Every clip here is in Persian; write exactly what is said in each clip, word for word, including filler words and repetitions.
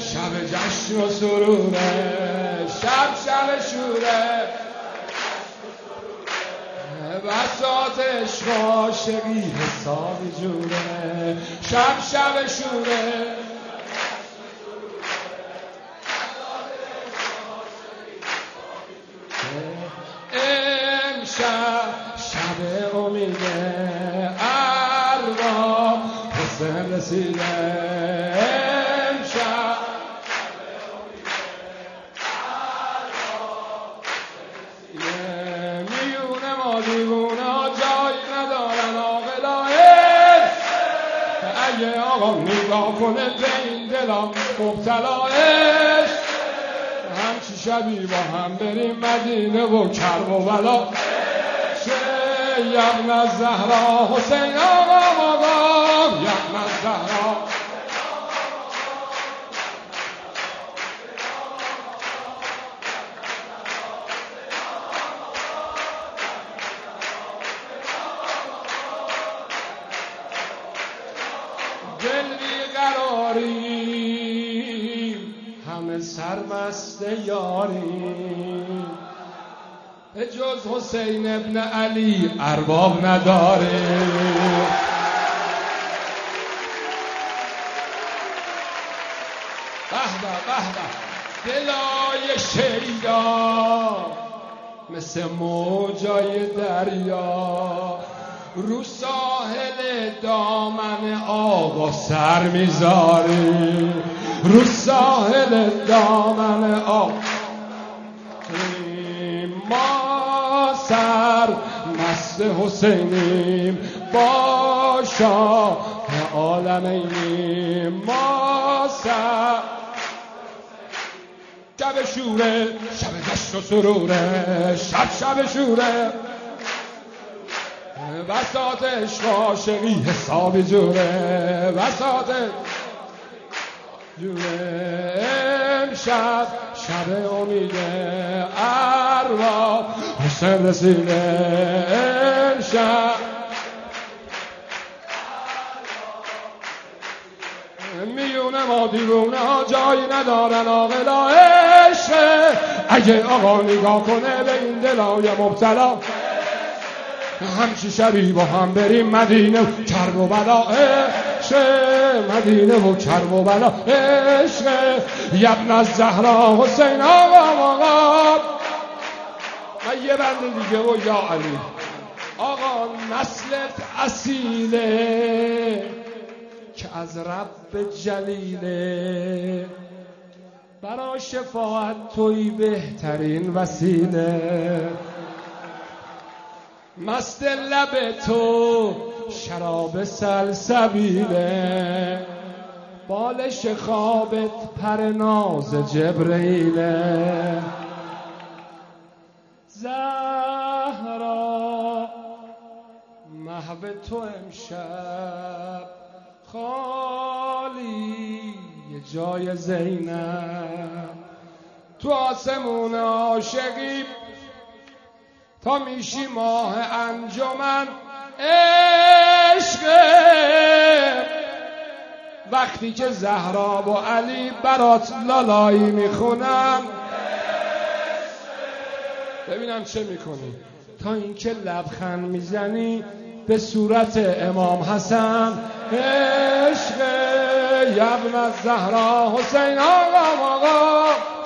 شب جشن و سروره، شب شب شوره، بساط عشق و عاشقی حسابی جوره، شب شب شوره، امشب شب امیده ارواح حسین رسیده، امشب میونه ما دیوونه ها جایی ندارن عاقلایش، اگه آقا نگاه کنه به این دلم مبتلایش، همچی شبی با هم بریم مدینه و کرب و بلا شه، یبن الزهرا حسین آقا آقا یبن الزهرا. دل بیقراریم همه سرمست یاریم، به جز حسین ابن علی ارباب نداریم. به به به به دلای شیدا مثل موجای دریا، رو ساحل دامن آقا سر میذاری، رو ساحل دامن آقا ما سر مست حسینیم، با شاه عالمینیم، ما سر شب شوره، شب جشن و سروره، شب شب شوره، بساط عشق و عاشقی حسابی جوره، بساط جوره، امشب شب امیده ارواح حسین رسیده، امشب میونه ما دیوونه ها جایی ندارن عاقلا عشق، اگه آقا نگاه کنه به این دلای مبتلا، همچی شبی با هم بریم مدینه و کرب و بلا عشق، مدینه و کرب و بلا عشق، یبن الزهرا حسین آقا آقا. من یه بنده دیگه و یا علی آقا، نسلت اصیله که از رب جلیله، برا شفاعت توی بهترین وسیله، مست لب تو شراب سلسبیله، بالش خوابت پر ناز جبرئیله، زهرا محو تو امشب خالی یه جای زینب، تو آسمون عاشقی تا میشی ماه انجمن عشق، وقتی که زهرا و علی برات لالایی میخونن، ببینم چه میکنی، تا اینکه لبخند میزنی به صورت امام حسن عشق، یبن الزهرا حسین آقا آقا.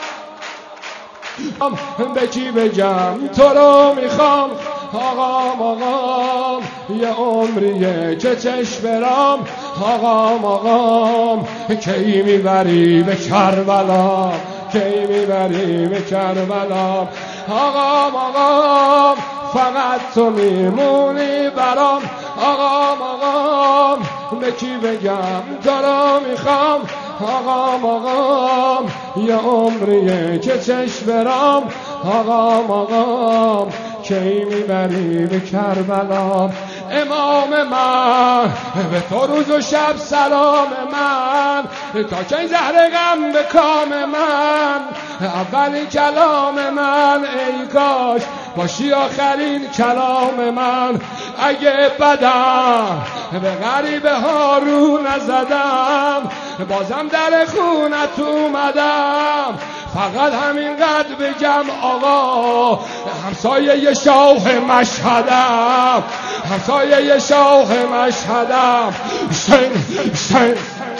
به کی بگم تو رو میخوام آقام آقام، یه عمریه که چشم برام آقام آقام، کی میبری به کربلا، کی میبری به کربلا آقام آقام، فقط تو میمونی برام آقام آقام. به کی بگم تو رو میخوام آقام آقام، یه عمریه که چشم برام آقام آقام، کی میبری به کربلا امام من، به تو روز و شب سلام من، تا کی زهر غم به کام من، اولین کلام من ای کاش باشی آخرین کلام من، اگه بدم به غریبه ها رو نزدم، بازم در خونت اومدم، فقط همینقدر بگم آقا همسایه شاه مشهدم، همسایه شاه مشهدم. حسین حسین